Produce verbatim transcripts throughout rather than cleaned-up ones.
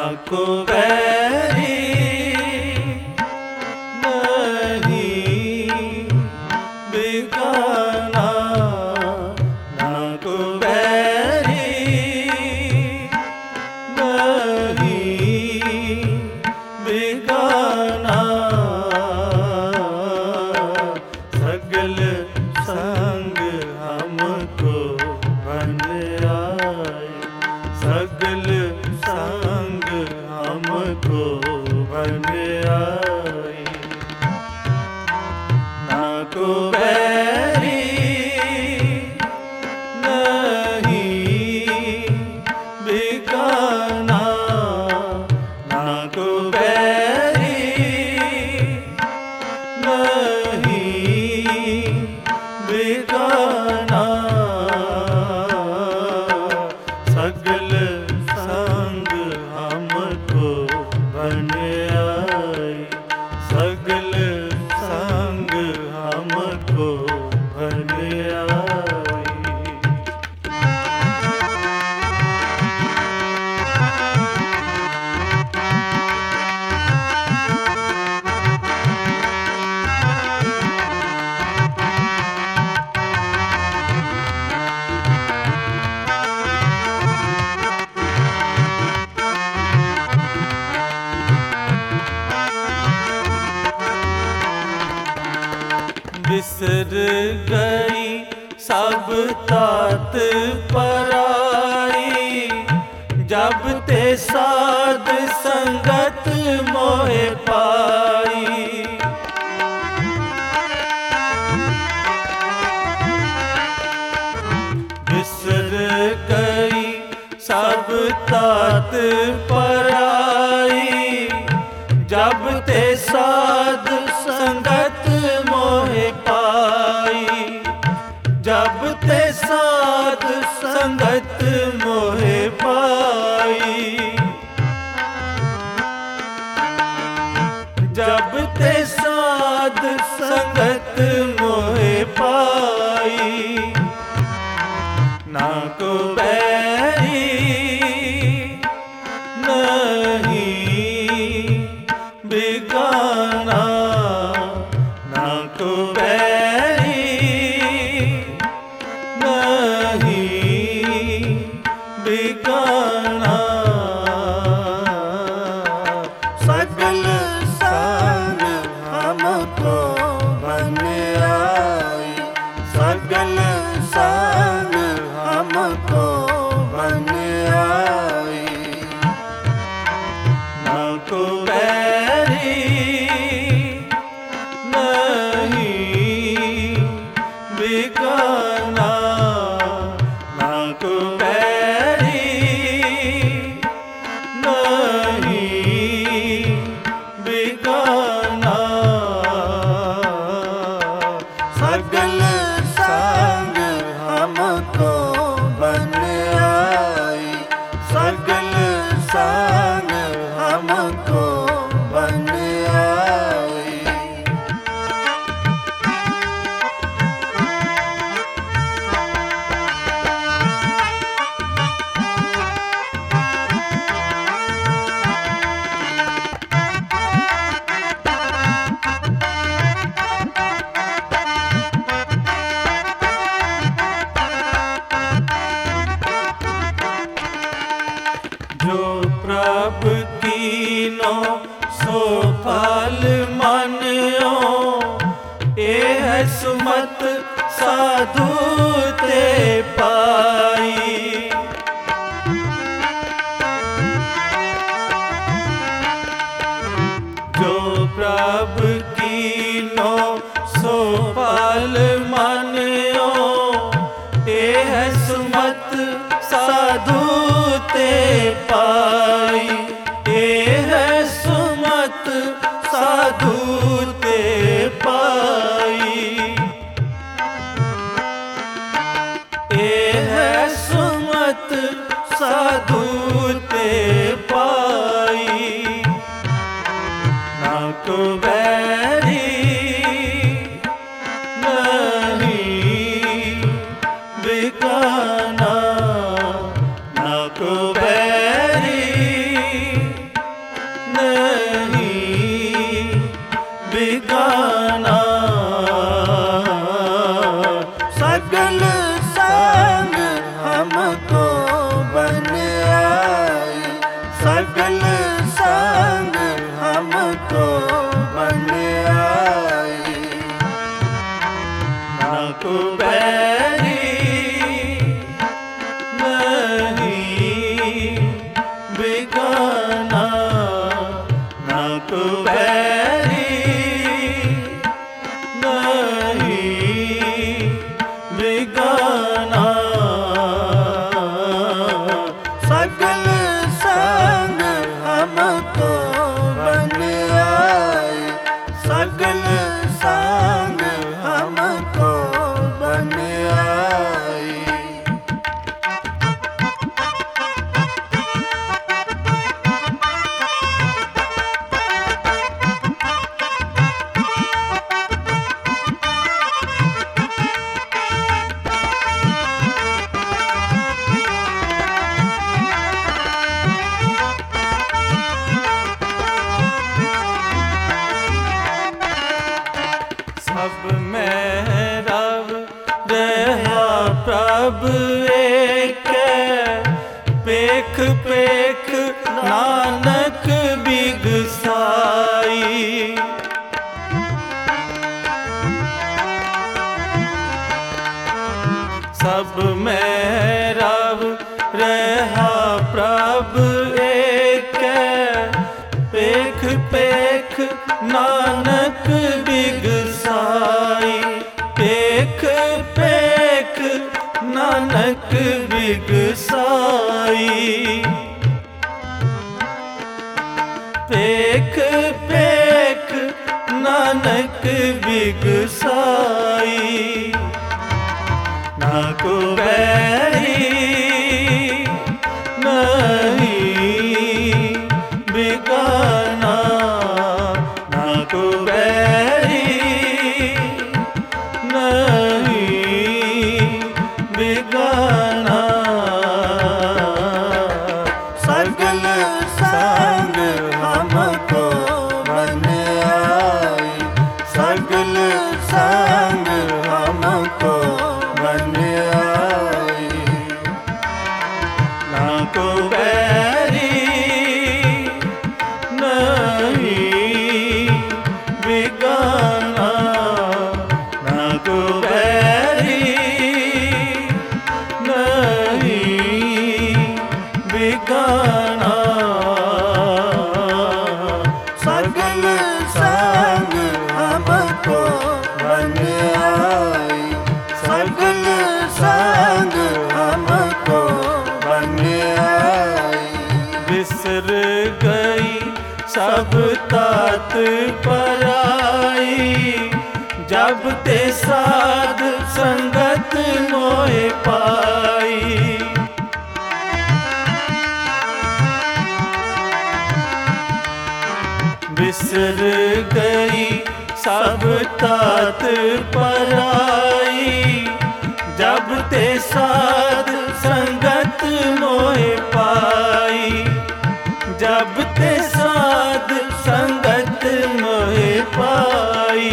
को बैरी नहीं बिगाना, ना को बैरी नहीं बिगाना। सगल संग हमको बन आए, सगल संग हमको बन आए। ना को बैरी नहीं बिगाना, ना को बैरी नहीं बिगाना। सगल संग हमको बन आए, सगल संग हमको बन आए। बिसर गई सब तात पराई, जब ते साध संगत मोहे पाई। बिसर गई सब तात पराई, जब ते साध संगत मोहे पाई। जब ते साध संगत मोहे पाई, जब ते साध संगत मोहे पाई। ना को बैरी नहीं बिगाना, ना को बैरी नहीं बिगाना। सगल संग हमको बन आए, सगल संग हमको बन आए। ना को बैरी नहीं बिगाना, ना को बैरी नहीं बिगाना। सगल संग हमको बन आए, सगल संग हमको बन आए। जो प्रभु कीनो सो फल मान्यो, ए है सुमत साधु ते पाई। जो प्रभु कीनो सो फल मान्यो, ए है सुमत साधु ते पाई। ए है सुमत साधु ते पाई। ए है सुमत साधु ते पाई। ना को बैरी नहीं बिगाना, ना को बैरी पेख पेख नानक बिगसाई। सब में रव रहा प्रभ एक, पेख पेख नानक बिगसाई। पेख पेख नानक बिगसाई। पेख पेख नानक बिगसाई। ना को बैरी नहीं बिगाना, ना को बैरी नहीं बिगाना। सगल संग हमको बन आई, सगल संग हमको बन आई। ना को बैरी नहीं बिगाना, ना को बैरी नहीं बिगाना। सगल संग हमको बन आई, सगल संग हमको बन आई। बिसर गई सब तात पराई, जब ते साध संगत मोए पाई। बिसर गई सब तात पराई, जब ते साध संगत मोए पाई। जब ते साध संगत मोए पाई।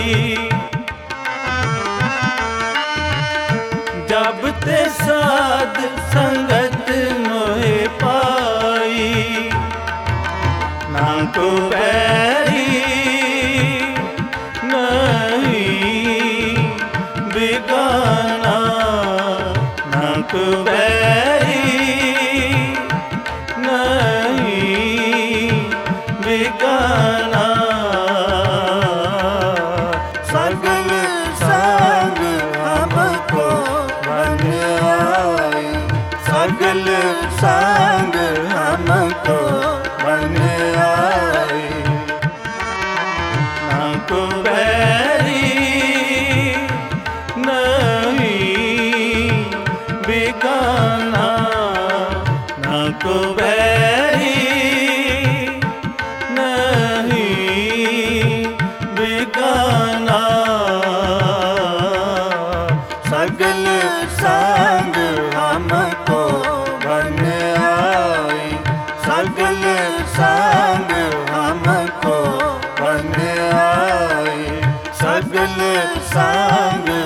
जब ते साध संगत मोए पाई। ना को बैरी नहीं बिगाना, ना को बैरी नहीं बिगाना। सगल संग हमको बन आई, सगल संग हमको बन आई। ना को बैरी नहीं बिगाना, ना को बैरी नहीं बिगाना। सगल संग हमको बन आई, सगल संग हमको बन आई। सगल संग